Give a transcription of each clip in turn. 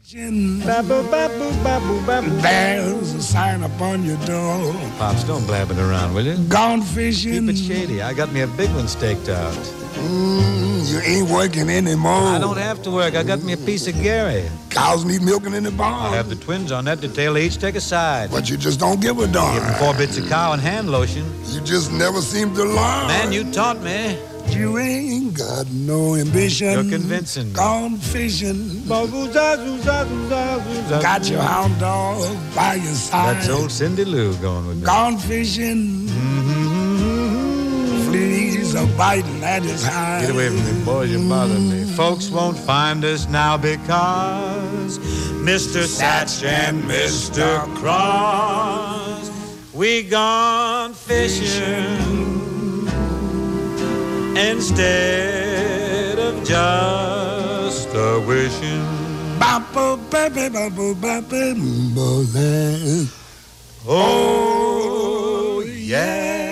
There's a sign upon your door. Pops, don't blab it around, will you? Gone fishing. Keep it shady. I got me a big one staked out. You ain't working anymore. I don't have to work. I got me a piece of Gary. Cows need milking in the barn. I have the twins on that detail. They each take a side. But you just don't give a darn. Give them 4 bits of cow and hand lotion. You just never seem to learn. Man, you taught me. You ain't got no ambition. You're convincing me. Gone fishing. Got your hound dog by your side. That's old Cindy Lou going with me. Gone fishing. Fleas are biting at his hide. Get away from me, boys. You bother me. Folks won't find us now because Mr. Satch and Mr. Cross, we gone fishing instead of just a wishing. Oh, yeah.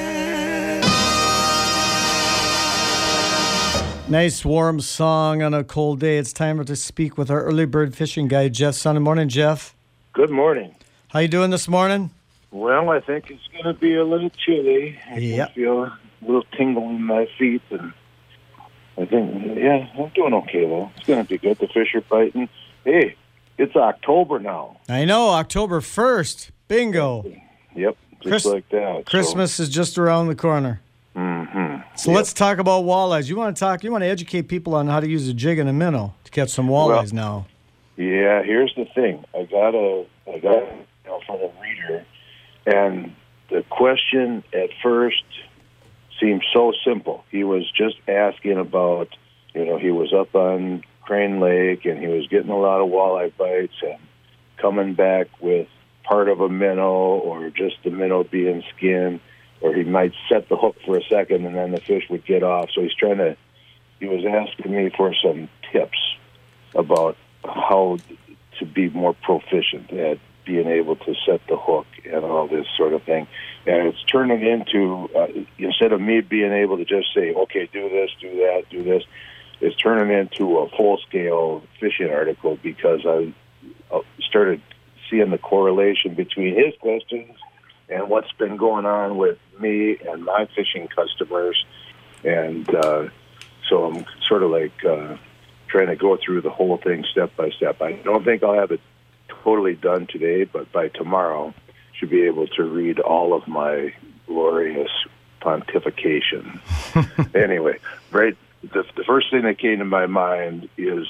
Nice warm song on a cold day. It's time to speak with our early bird fishing guide, Jeff Sunday. Morning, Jeff. Good morning. How you doing this morning? Well, I think it's going to be a little chilly. I can feel a little tingle in my feet, and I think, I'm doing okay, though. It's going to be good. The fish are biting. Hey, it's October now. I know, October 1st. Bingo. Yep, just like that. Christmas is just around the corner. So let's talk about walleyes. You want to educate people on how to use a jig and a minnow to catch some walleyes now. Yeah, here's the thing. I got from a reader, and the question at first seemed so simple. He was just asking about, he was up on Crane Lake, and he was getting a lot of walleye bites and coming back with part of a minnow or just the minnow being skinned, or he might set the hook for a second and then the fish would get off. So he was asking me for some tips about how to be more proficient at being able to set the hook and all this sort of thing. And it's turning into, instead of me being able to just say, okay, do this, do that, do this, it's turning into a full-scale fishing article because I started seeing the correlation between his questions and what's been going on with me and my fishing customers. And so I'm sort of like trying to go through the whole thing step by step. I don't think I'll have it totally done today, but by tomorrow should be able to read all of my glorious pontification. Anyway, right, the first thing that came to my mind is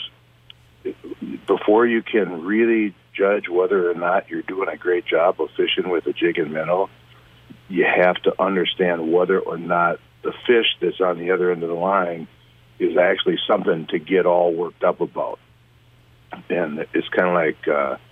before you can really judge whether or not you're doing a great job of fishing with a jig and minnow, you have to understand whether or not the fish that's on the other end of the line is actually something to get all worked up about. And it's kind of like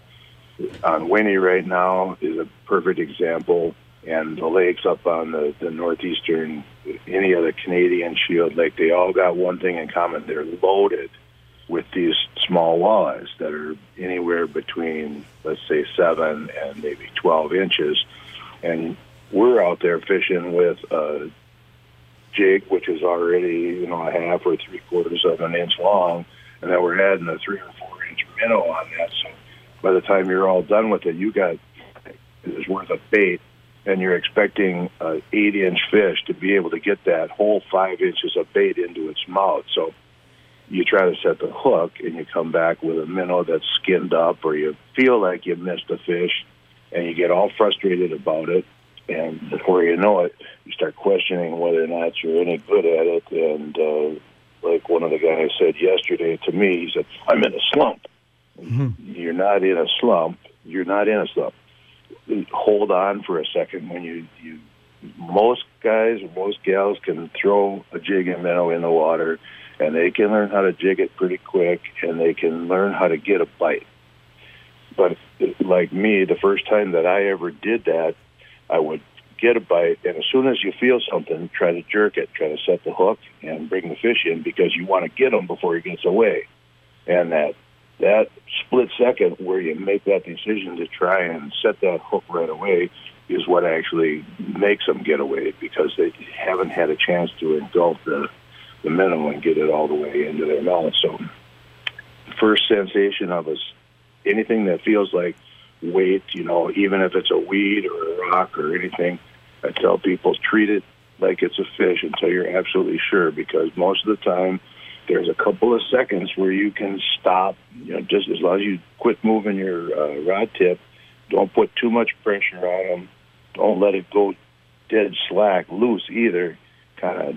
on Winnie right now is a perfect example, and the lakes up on the northeastern, any other Canadian Shield Lake, they all got one thing in common. They're loaded with these small walleyes that are anywhere between, let's say, 7 and maybe 12 inches. And we're out there fishing with a jig, which is already, a half or 3/4 of an inch long, and then we're adding a 3 or 4 inch minnow on that. So by the time you're all done with it, you got is worth of bait, and you're expecting an 8-inch fish to be able to get that whole 5 inches of bait into its mouth. So you try to set the hook, and you come back with a minnow that's skinned up, or you feel like you missed a fish, and you get all frustrated about it. And before you know it, you start questioning whether or not you're any good at it. And like one of the guys said yesterday to me, he said, I'm in a slump. Mm-hmm. You're not in a slump. You're not in a slump. Hold on for a second. When you most guys or most gals can throw a jig and minnow in the water, and they can learn how to jig it pretty quick, and they can learn how to get a bite. But like me, the first time that I ever did that, I would get a bite, and as soon as you feel something, try to jerk it, try to set the hook, and bring the fish in because you want to get him before he gets away. And that split second where you make that decision to try and set that hook right away is what actually makes them get away, because they haven't had a chance to engulf the minnow and get it all the way into their mouth. So the first sensation of a anything that feels like weight, even if it's a weed or a rock or anything, I tell people treat it like it's a fish until you're absolutely sure, because most of the time there's a couple of seconds where you can stop, just as long as you quit moving your rod tip. Don't put too much pressure on them. Don't let it go dead slack, loose either. Kind of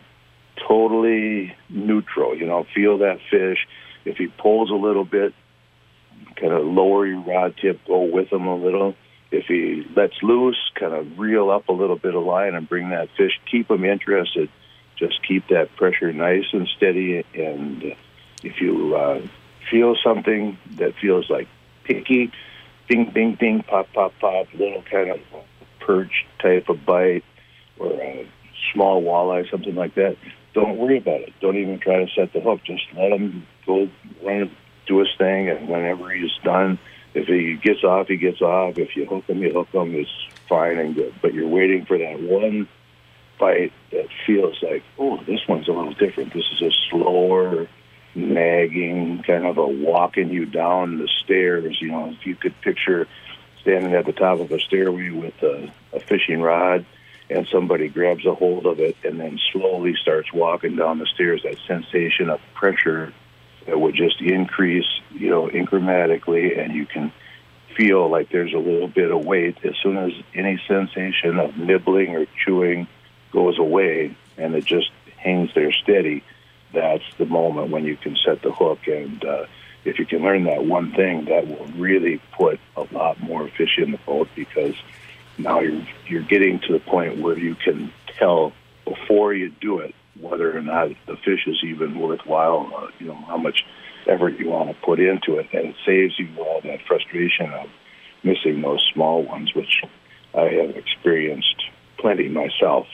totally neutral, feel that fish. If he pulls a little bit, kind of lower your rod tip, go with him a little. If he lets loose, kind of reel up a little bit of line and bring that fish. Keep him interested. Just keep that pressure nice and steady. And if you feel something that feels like picky, ding, ding, ding, pop, pop, pop, little kind of perch type of bite or a small walleye, something like that, don't worry about it. Don't even try to set the hook. Just let him go run, do his thing, and whenever he's done, if he gets off, he gets off. If you hook him, you hook him. It's fine and good. But you're waiting for that one bite that feels like, oh, this one's a little different. This is a slower, nagging, kind of a walking you down the stairs. If you could picture standing at the top of a stairway with a fishing rod and somebody grabs a hold of it and then slowly starts walking down the stairs, that sensation of pressure that would just increase, incrementally, and you can feel like there's a little bit of weight. As soon as any sensation of nibbling or chewing goes away and it just hangs there steady, that's the moment when you can set the hook. And if you can learn that one thing, that will really put a lot more fish in the boat, because now you're getting to the point where you can tell before you do it whether or not the fish is even worthwhile, how much effort you want to put into it. And it saves you all that frustration of missing those small ones, which I have experienced plenty myself.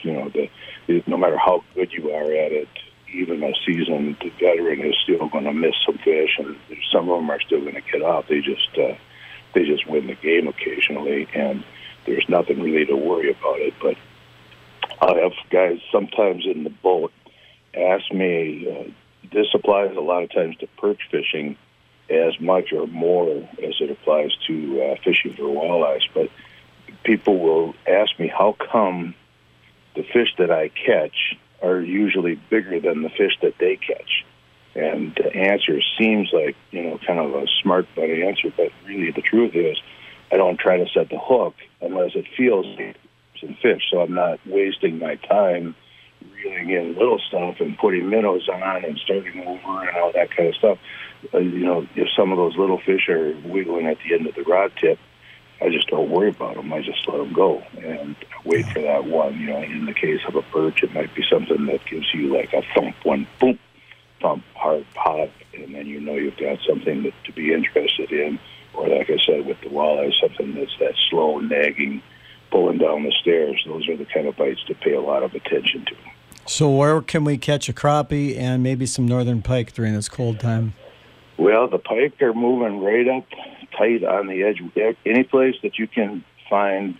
No matter how good you are at it, even a seasoned veteran is still going to miss some fish, and some of them are still going to get off. They just win the game occasionally, and there's nothing really to worry about it. But I have guys sometimes in the boat ask me, this applies a lot of times to perch fishing as much or more as it applies to fishing for walleyes, but people will ask me, how come the fish that I catch are usually bigger than the fish that they catch? And the answer seems like, kind of a smart butt answer, but really the truth is I don't try to set the hook unless it feels like some fish, so I'm not wasting my time reeling in little stuff and putting minnows on and starting over and all that kind of stuff. If some of those little fish are wiggling at the end of the rod tip, I just don't worry about them. I just let them go and wait for that one. In the case of a perch, it might be something that gives you like a thump, one boom, thump, hard pop, and then you've got something to be interested in. Or like I said, with the walleye, something that's that slow, nagging, pulling down the stairs. Those are the kind of bites to pay a lot of attention to. So where can we catch a crappie and maybe some northern pike during this cold time? Well, the pike are moving right up tight on the edge. Any place that you can find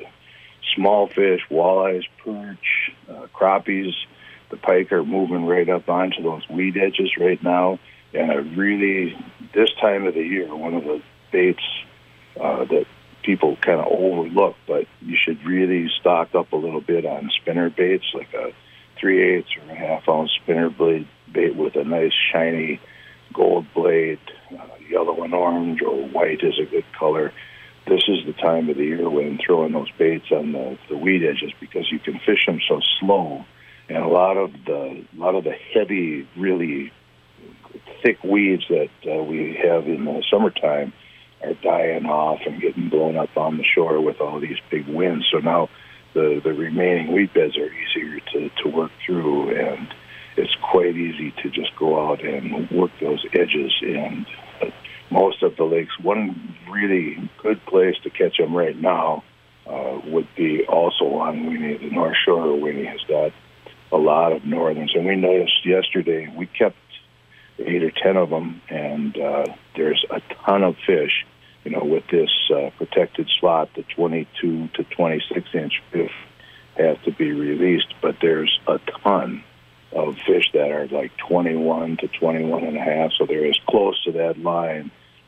small fish, walleyes, perch, crappies, the pike are moving right up onto those weed edges right now. And really, this time of the year, one of the baits that people kind of overlook, but you should really stock up a little bit on spinner baits, like a 3/8 or a half-ounce spinner blade bait with a nice shiny gold blade. Yellow and orange or white is a good color. This is the time of the year when throwing those baits on the weed edges, because you can fish them so slow, and a lot of the heavy, really thick weeds that we have in the summertime are dying off and getting blown up on the shore with all these big winds. So now the remaining weed beds are easier to work through, and it's quite easy to just go out and work those edges. And most of the lakes, one really good place to catch them right now would be also on Winnie. The North Shore of Winnie has got a lot of northerns, and we noticed yesterday we kept 8 or 10 of them, and there's a ton of fish. With this protected slot, the 22 to 26-inch fish have to be released, but there's a ton of fish that are like 21 to 21 and a half, so they're as close to that line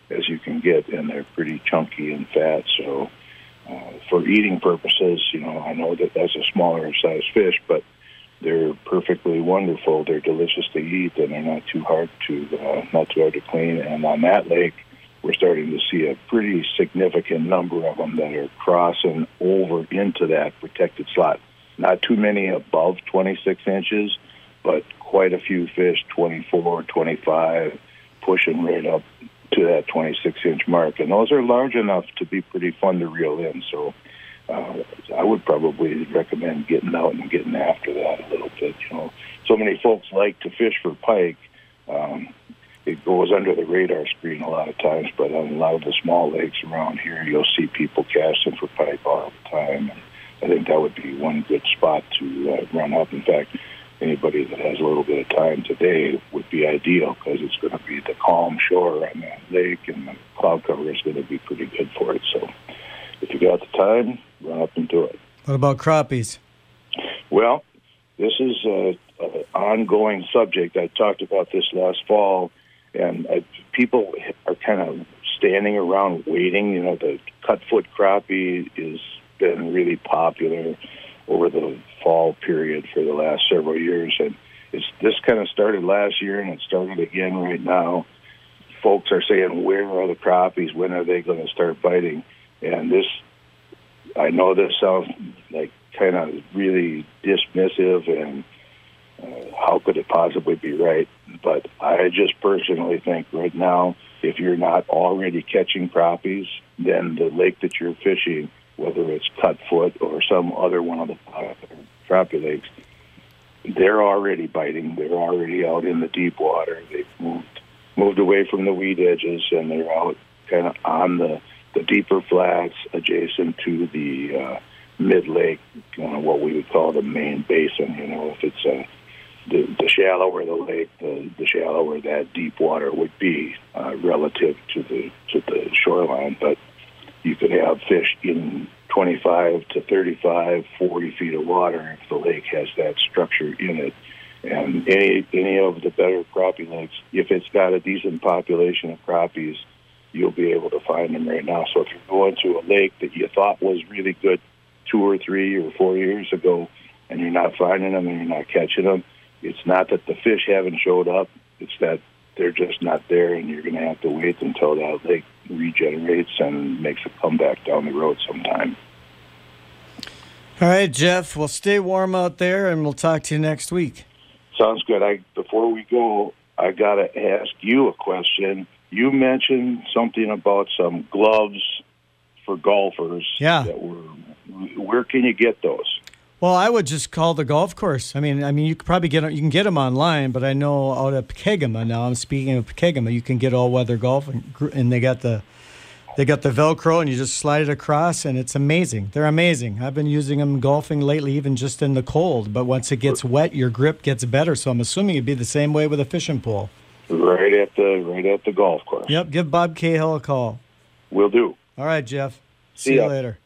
as you can get, and they're pretty chunky and fat. So for eating purposes, I know that that's a smaller size fish, but they're perfectly wonderful. They're delicious to eat, and they're not too hard to clean. And on that lake, we're starting to see a pretty significant number of them that are crossing over into that protected slot. Not too many above 26 inches, but quite a few fish, 24, 25, pushing right up to that 26-inch mark. And those are large enough to be pretty fun to reel in. So I would probably recommend getting out and getting after that a little bit. So many folks like to fish for pike. It goes under the radar screen a lot of times, but on a lot of the small lakes around here, you'll see people casting for pike all the time. And I think that would be one good spot to run up. In fact, anybody that has a little bit of time today would be ideal, because it's going to be the calm shore on that lake, and the cloud cover is going to be pretty good for it. So if you got the time, run up and do it. What about crappies? Well, this is an ongoing subject. I talked about this last fall, and people are kind of standing around waiting. The cut-foot crappie has been really popular over the fall period for the last several years, and this kind of started last year, and it started again right now. Folks are saying, where are the crappies? When are they going to start biting? And I know this sounds like kind of really dismissive, and how could it possibly be right? But I just personally think right now, if you're not already catching crappies, then the lake that you're fishing, whether it's Cutfoot or some other one of the crappie lakes, they're already biting. They're already out in the deep water. They've moved away from the weed edges, and they're out kind of on the deeper flats adjacent to the mid-lake, what we would call the main basin. If it's the shallower the lake, the shallower that deep water would be relative to the shoreline. But you could have fish in 25 to 35, 40 feet of water if the lake has that structure in it. And any of the better crappie lakes, if it's got a decent population of crappies, you'll be able to find them right now. So if you're going to a lake that you thought was really good 2 or 3 or 4 years ago, and you're not finding them and you're not catching them, it's not that the fish haven't showed up. It's that they're just not there, and you're going to have to wait until that lake regenerates and makes a comeback down the road sometime. All right, Jeff, well, stay warm out there, and we'll talk to you next week. Sounds good. Before we go, I got to ask you a question. You mentioned something about some gloves for golfers. Yeah. Where can you get those? Well, I would just call the golf course. I mean, you could probably you can get them online, but I know out at Pekegama now. I'm speaking of Pekegama. You can get all-weather golf, and they got the Velcro, and you just slide it across, and it's amazing. They're amazing. I've been using them golfing lately, even just in the cold. But once it gets wet, your grip gets better. So I'm assuming it'd be the same way with a fishing pole. Right at the golf course. Yep. Give Bob Cahill a call. Will do. All right, Jeff. See you later.